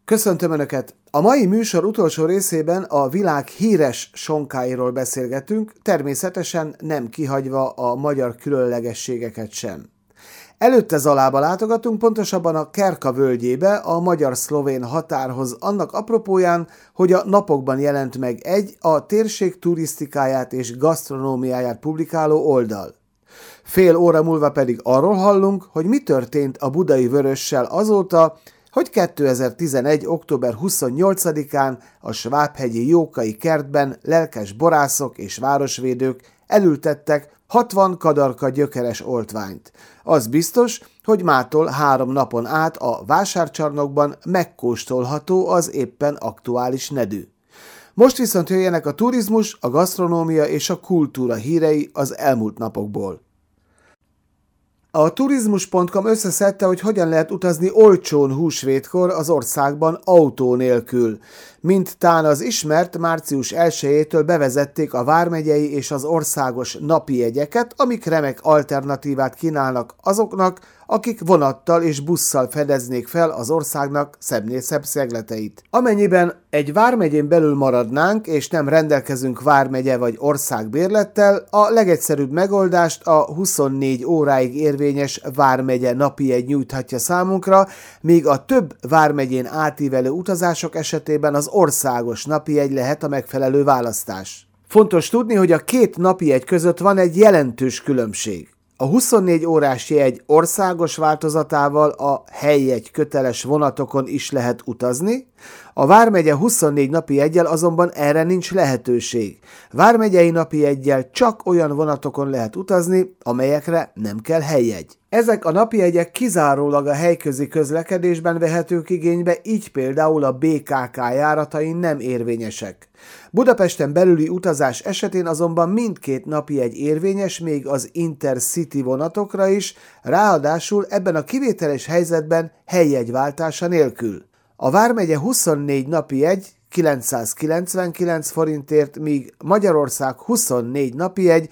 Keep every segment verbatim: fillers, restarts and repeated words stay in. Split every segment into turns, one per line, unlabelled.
Köszöntöm Önöket! A mai műsor utolsó részében a világ híres sonkáiról beszélgetünk, természetesen nem kihagyva a magyar különlegességeket sem. Előtte Zalába látogatunk, pontosabban a Kerka völgyébe, a magyar-szlovén határhoz, annak apropóján, hogy a napokban jelent meg egy a térség turisztikáját és gasztronómiáját publikáló oldal. Fél óra múlva pedig arról hallunk, hogy mi történt a Budai Vörössel azóta, hogy kétezer-tizenegy. október huszonnyolcadikán a Svábhegyi Jókai kertben lelkes borászok és városvédők elültettek hatvan kadarka gyökeres oltványt. Az biztos, hogy mától három napon át a vásárcsarnokban megkóstolható az éppen aktuális nedű. Most viszont jöjjenek a turizmus, a gasztronómia és a kultúra hírei az elmúlt napokból. A turizmus pont com összeszedte, hogy hogyan lehet utazni olcsón húsvétkor az országban autó nélkül. Mint tán az ismert, március elsejétől bevezették a vármegyei és az országos napi jegyeket, amik remek alternatívát kínálnak azoknak, akik vonattal és busszal fedeznék fel az országnak szebbnél szebb szegleteit. Amennyiben egy vármegyén belül maradnánk, és nem rendelkezünk vármegye vagy országbérlettel, a legegyszerűbb megoldást a huszonnégy óráig érvényes vármegye napijegy nyújthatja számunkra, míg a több vármegyén átívelő utazások esetében az országos napijegy lehet a megfelelő választás. Fontos tudni, hogy a két napijegy között van egy jelentős különbség. A huszonnégy órás jegy országos változatával a helyjegy köteles vonatokon is lehet utazni, a vármegye huszonnégy napi jeggyel azonban erre nincs lehetőség. Vármegyei napi jeggyel csak olyan vonatokon lehet utazni, amelyekre nem kell helyjegy. Ezek a napijegyek kizárólag a helyközi közlekedésben vehetők igénybe, így például a bé ká ká járatain nem érvényesek. Budapesten belüli utazás esetén azonban mindkét napijegy érvényes, még az Intercity vonatokra is, ráadásul ebben a kivételes helyzetben helyjegyváltása nélkül. A vármegye huszonnégy napi jegy kilencszázkilencvenkilenc forintért, míg Magyarország huszonnégy napi jegy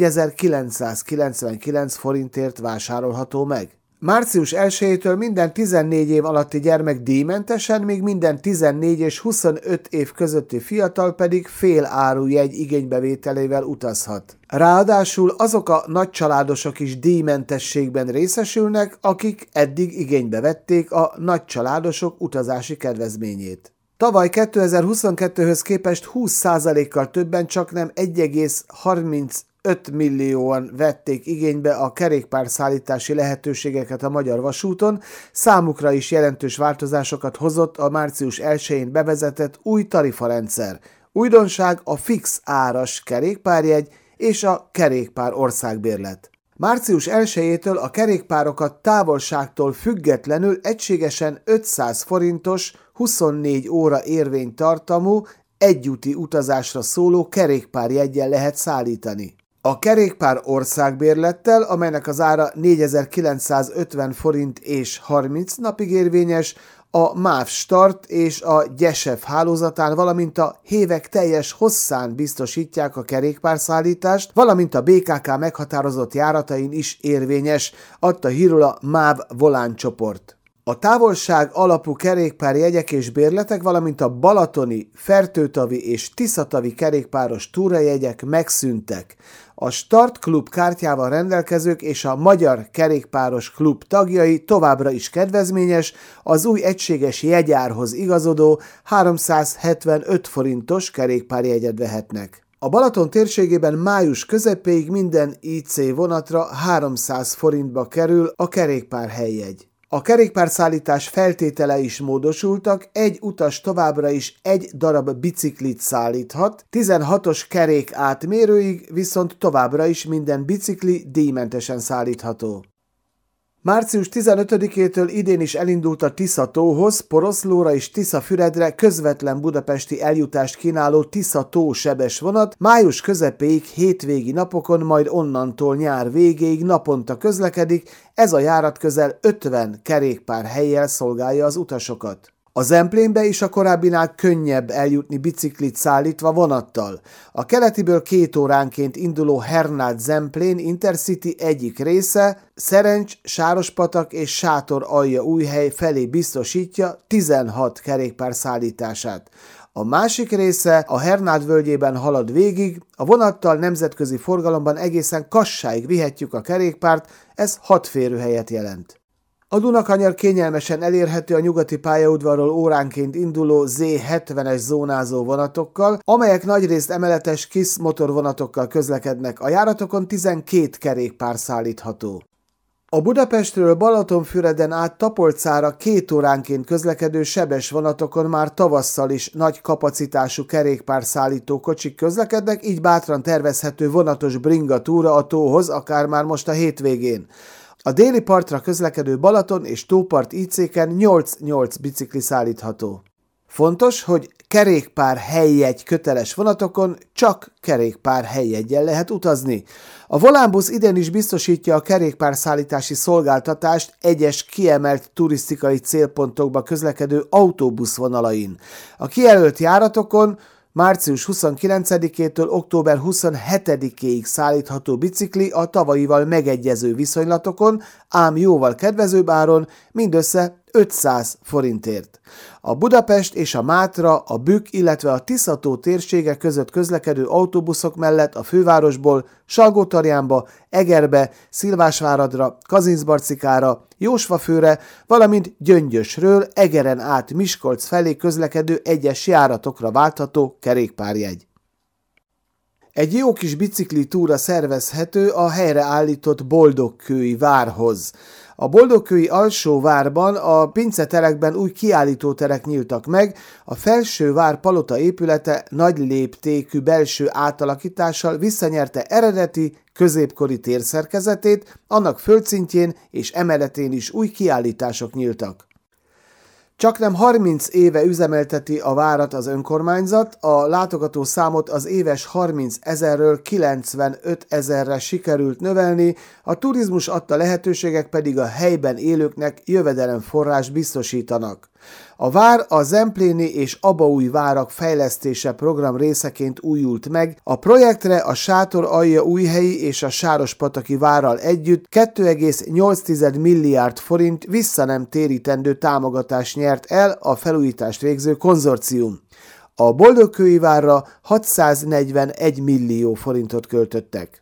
négyezer-kilencszázkilencvenkilenc forintért vásárolható meg. március elsejétől minden tizennégy év alatti gyermek díjmentesen, míg minden tizennégy és huszonöt év közötti fiatal pedig fél áru jegy igénybevételével utazhat. Ráadásul azok a nagycsaládosok is díjmentességben részesülnek, akik eddig igénybe vették a nagycsaládosok utazási kedvezményét. Tavaly kétezer-huszonkettőhöz képest húsz százalékkal többen, csaknem egy egész harmincöt millióan vették igénybe a kerékpárszállítási lehetőségeket a Magyar Vasúton, számukra is jelentős változásokat hozott a március elsején bevezetett új tarifarendszer. Újdonság a fix áras kerékpárjegy és a kerékpár országbérlet. március elsejétől a kerékpárokat távolságtól függetlenül egységesen ötszáz forintos, huszonnégy óra érvénytartamú, egyúti utazásra szóló kerékpárjeggyel lehet szállítani. A kerékpár országbérlettel, amelynek az ára négyezer-kilencszázötven forint és harminc napig érvényes, a MÁV Start és a Gyesev hálózatán, valamint a Hévek teljes hosszán biztosítják a kerékpárszállítást, valamint a bé ká ká meghatározott járatain is érvényes, adta hírül a MÁV Volán csoport. A távolság alapú kerékpárjegyek és bérletek, valamint a balatoni, fertőtavi és tiszatavi kerékpáros túrajegyek megszűntek. A Start Klub kártyával rendelkezők és a Magyar Kerékpáros Klub tagjai továbbra is kedvezményes, az új egységes jegyárhoz igazodó háromszázhetvenöt forintos kerékpárjegyet vehetnek. A Balaton térségében május közepéig minden i cé vonatra háromszáz forintba kerül a kerékpárhelyjegy. A kerékpárszállítás feltételei is módosultak, egy utas továbbra is egy darab biciklit szállíthat, tizenhatos kerék átmérőig viszont továbbra is minden bicikli díjmentesen szállítható. március tizenötödikétől idén is elindult a Tisza-tóhoz, Poroszlóra és Tiszafüredre közvetlen budapesti eljutást kínáló Tisza-tó sebes vonat, május közepéig hétvégi napokon, majd onnantól nyár végéig naponta közlekedik, ez a járat közel ötven kerékpár helyjel szolgálja az utasokat. A Zemplénbe is a korábbinál könnyebb eljutni biciklit szállítva vonattal. A keletiből két óránként induló Hernát-Zemplén Intercity egyik része Szerencs, Sárospatak és Sátoraljaújhely felé biztosítja tizenhat kerékpár szállítását. A másik része a Hernát völgyében halad végig, a vonattal nemzetközi forgalomban egészen Kassáig vihetjük a kerékpárt, ez hat férőhelyet jelent. A Dunakanyar kényelmesen elérhető a nyugati pályaudvarról óránként induló zé hetvenes zónázó vonatokkal, amelyek nagyrészt emeletes KISZ motorvonatokkal közlekednek, a járatokon tizenkét kerékpár szállítható. A Budapestről Balatonfüreden át Tapolcára két óránként közlekedő sebes vonatokon már tavasszal is nagy kapacitású kerékpárszállító kocsik közlekednek, így bátran tervezhető vonatos bringa túra a tóhoz, akár már most a hétvégén. A déli partra közlekedő Balaton és tópart í céken nyolc-nyolc bicikli szállítható. Fontos, hogy kerékpár helyjegy köteles vonatokon csak kerékpár helyjeggyel lehet utazni. A Volánbusz idén is biztosítja a kerékpárszállítási szolgáltatást egyes kiemelt turisztikai célpontokba közlekedő autóbuszvonalain. A kijelölt járatokon március huszonkilencedikétől október huszonhetedikéig szállítható bicikli a tavalyival megegyező viszonylatokon, ám jóval kedvezőbb áron, mindössze ötszáz forintért. A Budapest és a Mátra, a Bükk, illetve a Tisza-tó térsége között közlekedő autóbuszok mellett a fővárosból Salgótarjánba, Egerbe, Szilvásváradra, Kazincbarcikára, Jósvafőre, valamint Gyöngyösről Egeren át Miskolc felé közlekedő egyes járatokra váltható kerékpárjegy. Egy jó kis bicikli túra szervezhető a helyreállított Boldogkői várhoz. A Boldogkői Alsóvárban a pinceterekben új kiállítóterek nyíltak meg, a Felsővár palota épülete nagy léptékű belső átalakítással visszanyerte eredeti, középkori térszerkezetét, annak földszintjén és emeletén is új kiállítások nyíltak. Csaknem harminc éve üzemelteti a várat az önkormányzat, a látogatószámot az éves harminc ezerről kilencvenöt ezerre sikerült növelni, a turizmus adta lehetőségek pedig a helyben élőknek jövedelemforrást biztosítanak. A vár a zempléni és abaúj várak fejlesztése program részeként újult meg, a projektre a Sátoraljaújhelyi és a Sárospataki várral együtt két egész nyolc milliárd forint visszanem térítendő támogatást nyert el a felújítást végző konzorcium. A Boldogkői várra hatszáznegyvenegy millió forintot költöttek.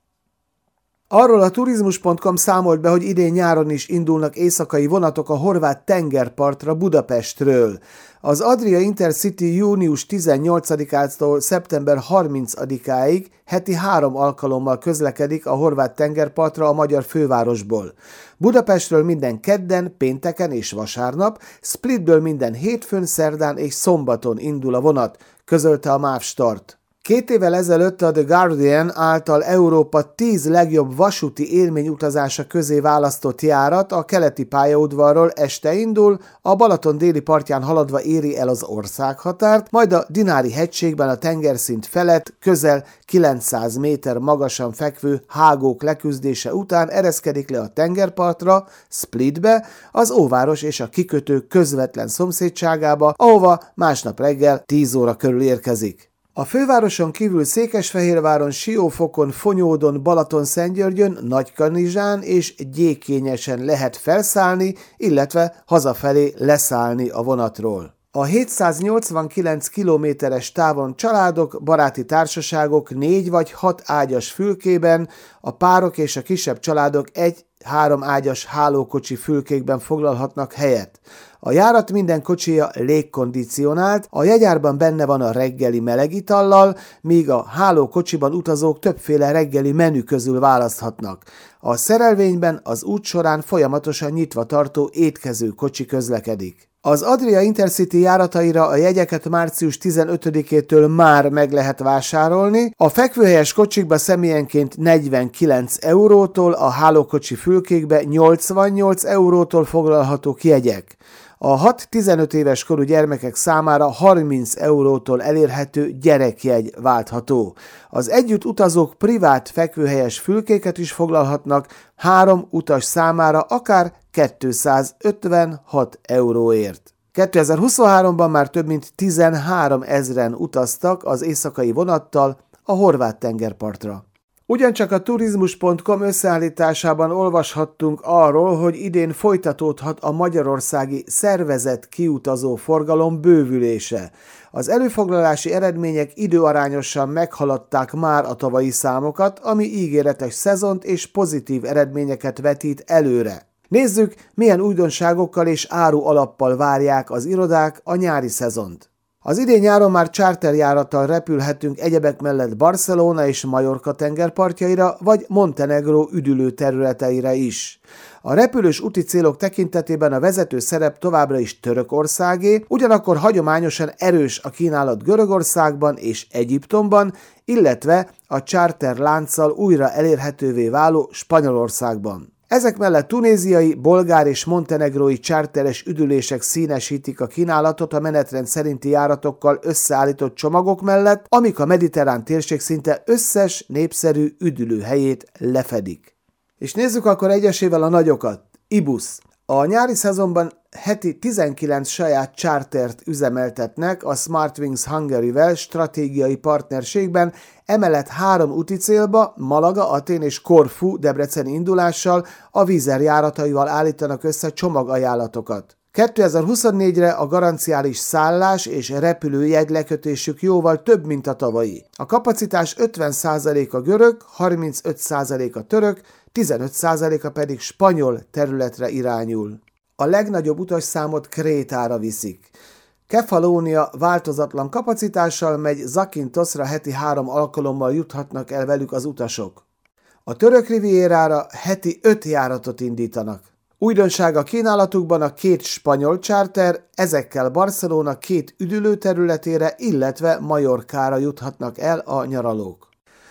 Arról a turizmus pont com számolt be, hogy idén nyáron is indulnak éjszakai vonatok a horvát tengerpartra Budapestről. Az Adria Intercity június tizennyolcadikától szeptember harmincadikáig heti három alkalommal közlekedik a horvát tengerpartra a magyar fővárosból. Budapestről minden kedden, pénteken és vasárnap, Splitből minden hétfőn, szerdán és szombaton indul a vonat, közölte a MÁV Start. Két évvel ezelőtt a The Guardian által Európa tíz legjobb vasúti élményutazása közé választott járat a keleti pályaudvarról este indul, a Balaton déli partján haladva éri el az országhatárt, majd a Dinári-hegységben a tengerszint felett közel kilencszáz méter magasan fekvő hágók leküzdése után ereszkedik le a tengerpartra, Splitbe, az óváros és a kikötő közvetlen szomszédságába, ahova másnap reggel tíz óra körül érkezik. A fővároson kívül Székesfehérváron, Siófokon, Fonyódon, Balatonszentgyörgyön, Nagykanizsán és Gyékényesen lehet felszállni, illetve hazafelé leszállni a vonatról. A hétszáznyolcvankilenc kilométeres távon családok, baráti társaságok négy vagy hat ágyas fülkében, a párok és a kisebb családok egy-három ágyas hálókocsi fülkékben foglalhatnak helyet. A járat minden kocsija légkondicionált, a jegyárban benne van a reggeli melegitallal, míg a hálókocsiban utazók többféle reggeli menü közül választhatnak. A szerelvényben az út során folyamatosan nyitva tartó étkező kocsi közlekedik. Az Adria Intercity járataira a jegyeket március tizenötödikétől már meg lehet vásárolni, a fekvőhelyes kocsikba személyenként negyvenkilenc eurótól, a hálókocsi fülkékbe nyolcvannyolc eurótól foglalhatók jegyek. A hat-tizenöt éves korú gyermekek számára harminc eurótól elérhető gyerekjegy váltható. Az együtt utazók privát fekvőhelyes fülkéket is foglalhatnak, három utas számára akár kétszázötvenhat euróért. kétezer-huszonháromban már több mint tizenhárom ezren utaztak az éjszakai vonattal a horvát tengerpartra. Ugyancsak a turizmus pont com összeállításában olvashattunk arról, hogy idén folytatódhat a magyarországi szervezett kiutazó forgalom bővülése. Az előfoglalási eredmények időarányosan meghaladták már a tavalyi számokat, ami ígéretes szezont és pozitív eredményeket vetít előre. Nézzük, milyen újdonságokkal és áru alappal várják az irodák a nyári szezont. Az idén nyáron már charterjárattal repülhetünk egyebek mellett Barcelona és Majorca tengerpartjaira, vagy Montenegró üdülő területeire is. A repülős úti célok tekintetében a vezető szerep továbbra is Törökországé, ugyanakkor hagyományosan erős a kínálat Görögországban és Egyiptomban, illetve a charter lánccal újra elérhetővé váló Spanyolországban. Ezek mellett tunéziai, bolgár és montenegrói charteres üdülések színesítik a kínálatot a menetrend szerinti járatokkal összeállított csomagok mellett, amik a mediterrán térség szinte összes népszerű üdülőhelyét lefedik. És nézzük akkor egyesével a nagyokat. Ibis. A nyári szezonban heti tizenkilenc saját chartert üzemeltetnek a SmartWings Hungary-vel stratégiai partnerségben, emellett három úti célba, Malaga, Atén és Korfu debreceni indulással a Wizz Air járataival állítanak össze csomagajánlatokat. kétezer-huszonnégyre a garanciális szállás és repülőjegy lekötésük jóval több, mint a tavalyi. A kapacitás ötven százaléka görög, harmincöt százaléka török, tizenöt százaléka pedig spanyol területre irányul. A legnagyobb utasszámot Krétára viszik. Kefalónia változatlan kapacitással megy, Zakintoszra heti három alkalommal juthatnak el velük az utasok. A török rivierára heti öt járatot indítanak. Újdonság a kínálatukban a két spanyol charter, ezekkel Barcelona két üdülő területére, illetve Majorkára juthatnak el a nyaralók.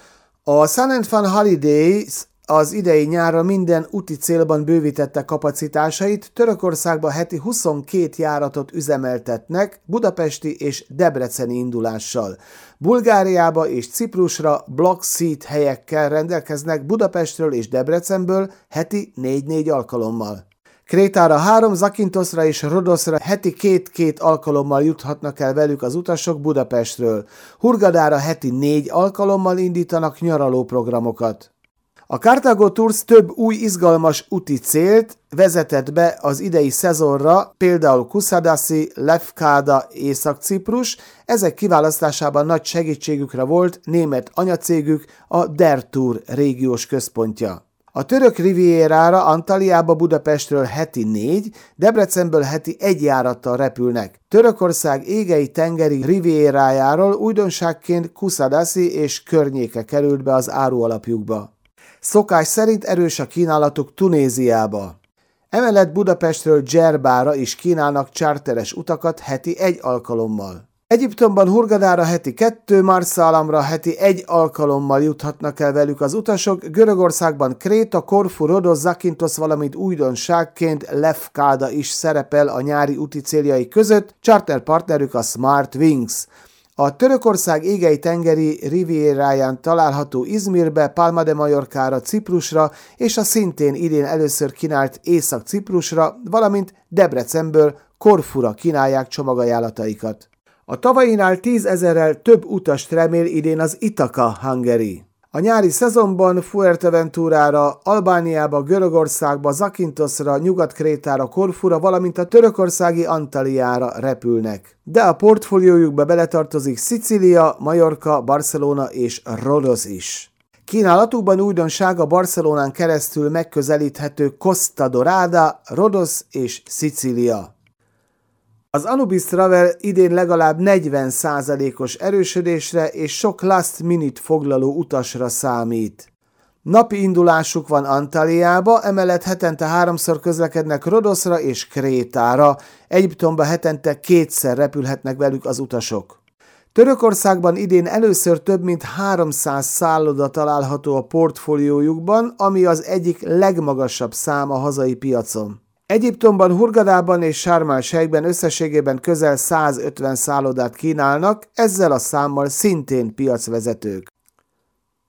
A Sun and Fun Holidays az idei nyárra minden úti célban bővítette kapacitásait, Törökországba heti huszonkét járatot üzemeltetnek budapesti és debreceni indulással. Bulgáriába és Ciprusra block seat helyekkel rendelkeznek Budapestről és Debrecenből heti négy-négy alkalommal. Krétára három, Zakintoszra és Rodoszra heti két-két alkalommal juthatnak el velük az utasok Budapestről. Hurgadára heti négy alkalommal indítanak nyaralóprogramokat. A Carthago Tours több új izgalmas úti célt vezetett be az idei szezonra, például Kusadasi, Lefkada, Észak-Ciprus, ezek kiválasztásában nagy segítségükre volt német anyacégük, a Der Tour régiós központja. A török rivierára Antaliába Budapestről heti négy, Debrecenből heti egy járattal repülnek. Törökország égei tengeri rivierájáról újdonságként Kusadasi és környéke került be az árualapjukba. Szokás szerint erős a kínálatuk Tunéziába. Emellett Budapestről Djerbára is kínálnak charteres utakat heti egy alkalommal. Egyiptomban Hurgadára heti kettő, Marsalamra heti egy alkalommal juthatnak el velük az utasok, Görögországban Kréta, Korfu, Rodosz, Zakintosz, valamint újdonságként Lefkada is szerepel a nyári úti céljai között, charter partnerük a SmartWings. A Törökország égei tengeri rivieráján található Izmirbe, Palma de Mallorcára, Ciprusra és a szintén idén először kínált Észak-Ciprusra, valamint Debrecenből Korfura kínálják csomagajánlataikat. A tavalyinál tízezerrel több utast remél idén az Ithaca Hungary. A nyári szezonban Fuerteventurára, Albániába, Görögországba, Zakintoszra, Nyugat-Krétára, Korfura, valamint a törökországi Antaliára repülnek. De a portfóliójukba beletartozik Szicília, Majorca, Barcelona és Rodosz is. Kínálatukban újdonság a Barcelonán keresztül megközelíthető Costa Dorada, Rodosz és Szicília. Az Anubis Travel idén legalább negyven százalékos erősödésre és sok last minute foglaló utasra számít. Napi indulásuk van Antaliába, emellett hetente háromszor közlekednek Rodoszra és Krétára, Egyiptomba hetente kétszer repülhetnek velük az utasok. Törökországban idén először több mint háromszáz szálloda található a portfóliójukban, ami az egyik legmagasabb szám a hazai piacon. Egyiptomban, Hurgadában és Sharm el-Sheikben összességében közel százötven szállodát kínálnak, ezzel a számmal szintén piacvezetők.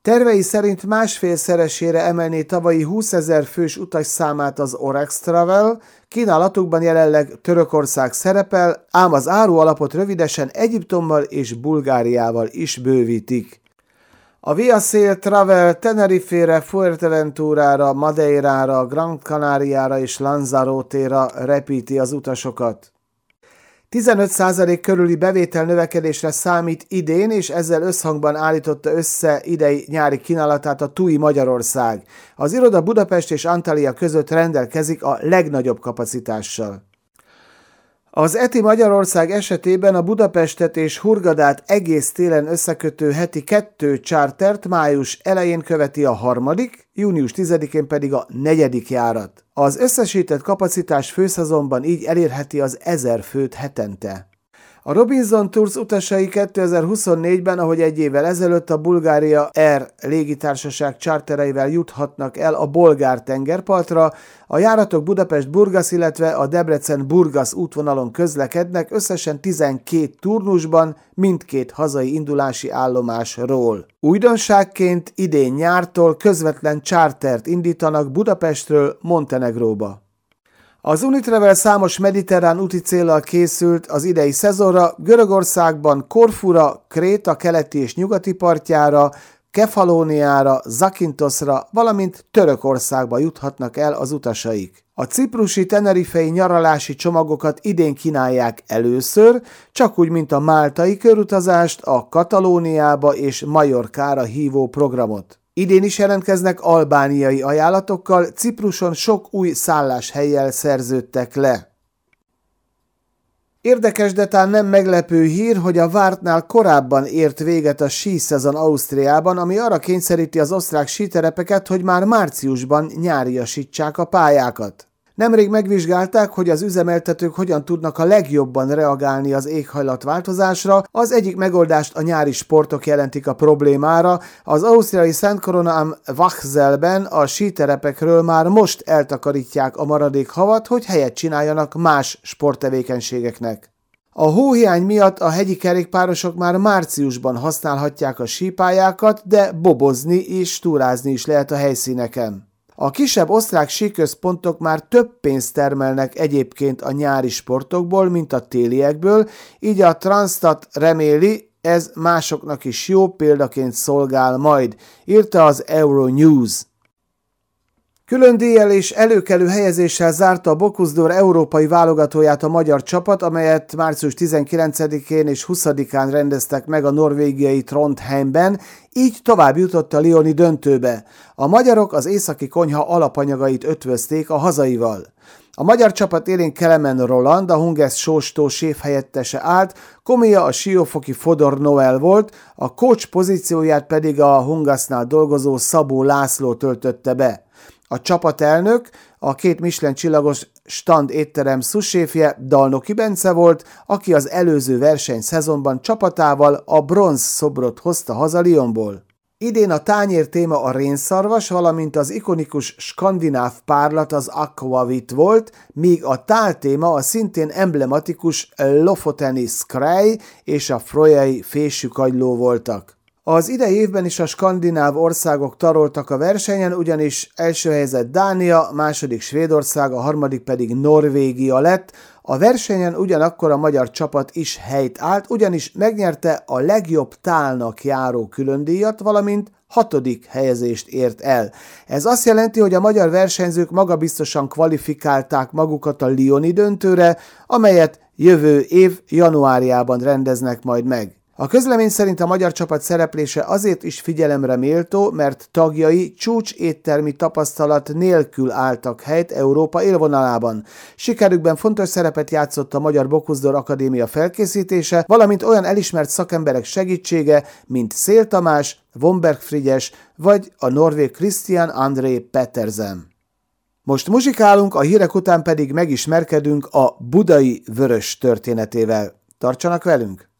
Tervei szerint másfélszeresére emelné tavalyi húszezer fős utasszámát az Orex Travel, kínálatukban jelenleg Törökország szerepel, ám az árualapot rövidesen Egyiptommal és Bulgáriával is bővítik. A Via Sail Travel Tenerife-re, Fuerteventurára, Madeirára, Gran Canariára és Lanzarote-ra repíti az utasokat. tizenöt százalék körüli bevétel növekedésre számít idén, és ezzel összhangban állította össze idei nyári kínálatát a té u i Magyarország. Az iroda Budapest és Antalya között rendelkezik a legnagyobb kapacitással. Az é té i Magyarország esetében a Budapestet és Hurgadát egész télen összekötő heti kettő chartert május elején követi a harmadik, június tizedikén pedig a negyedik járat. Az összesített kapacitás főszezonban így elérheti az ezer főt hetente. A Robinson Tours utasai kétezer-huszonnégyben, ahogy egy évvel ezelőtt, a Bulgaria Air légitársaság chartereivel juthatnak el a bolgár tengerpartra, a járatok Budapest-Burgas, illetve a Debrecen-Burgas útvonalon közlekednek összesen tizenkét turnusban mindkét hazai indulási állomásról. Újdonságként idén nyártól közvetlen chartert indítanak Budapestről Montenegróba. Az Unitravel számos mediterrán úti céllal készült az idei szezonra, Görögországban Korfura, Kréta keleti és nyugati partjára, Kefalóniára, Zakintosra, valamint Törökországba juthatnak el az utasaik. A ciprusi tenerifei nyaralási csomagokat idén kínálják először, csak úgy, mint a máltai körutazást, a Katalóniába és Majorkára hívó programot. Idén is jelentkeznek albániai ajánlatokkal, Cipruson sok új szálláshellyel szerződtek le. Érdekes, de talán nem meglepő hír, hogy a vártnál korábban ért véget a síszezon Ausztriában, ami arra kényszeríti az osztrák síterepeket, hogy már márciusban nyáriasítsák a pályákat. Nemrég megvizsgálták, hogy az üzemeltetők hogyan tudnak a legjobban reagálni az éghajlatváltozásra. Az egyik megoldást a nyári sportok jelentik a problémára. Az ausztriai Szent Korona am Wachselben a síterepekről már most eltakarítják a maradék havat, hogy helyet csináljanak más sporttevékenységeknek. A hóhiány miatt a hegyi kerékpárosok már márciusban használhatják a sípályákat, de bobozni és túrázni is lehet a helyszíneken. A kisebb osztrák síközpontok már több pénzt termelnek egyébként a nyári sportokból, mint a téliekből, így a Transtat reméli, ez másoknak is jó példaként szolgál majd, írta az Euronews. Külön díjjal és előkelő helyezéssel zárta a Bocuse d'Or európai válogatóját a magyar csapat, amelyet március tizenkilencedikén és huszadikán rendeztek meg a norvégiai Trondheimben, így tovább jutott a lyoni döntőbe. A magyarok az északi konyha alapanyagait ötvözték a hazaival. A magyar csapat élén Kelemen Roland, a Hunges sóstó séfhelyettese állt, Komija a siófoki Fodor Noel volt, a coach pozícióját pedig a Hungasnál dolgozó Szabó László töltötte be. A csapatelnök, a két Michelin csillagos stand étterem szuséfje Dalnoki Bence volt, aki az előző versenyszezonban csapatával a bronz szobrot hozta haza Lyonból. Idén a tányér téma a rénszarvas, valamint az ikonikus skandináv párlat az Aquavit volt, míg a tál téma a szintén emblematikus Lofoteni Skrej és a Frojai fésűkagyló voltak. Az idei évben is a skandináv országok taroltak a versenyen, ugyanis első helyezett Dánia, második Svédország, a harmadik pedig Norvégia lett. A versenyen ugyanakkor a magyar csapat is helyt állt, ugyanis megnyerte a legjobb tálnak járó különdíjat, valamint hatodik helyezést ért el. Ez azt jelenti, hogy a magyar versenyzők magabiztosan kvalifikálták magukat a lyoni döntőre, amelyet jövő év januárjában rendeznek majd meg. A közlemény szerint a magyar csapat szereplése azért is figyelemre méltó, mert tagjai csúcs éttermi tapasztalat nélkül álltak helyt Európa élvonalában. Sikerükben fontos szerepet játszott a Magyar Bocuse d'Or Akadémia felkészítése, valamint olyan elismert szakemberek segítsége, mint Szél Tamás, Vomberg Frigyes vagy a norvég Christian André Petersen. Most muzsikálunk, a hírek után pedig megismerkedünk a budai vörös történetével. Tartsanak velünk!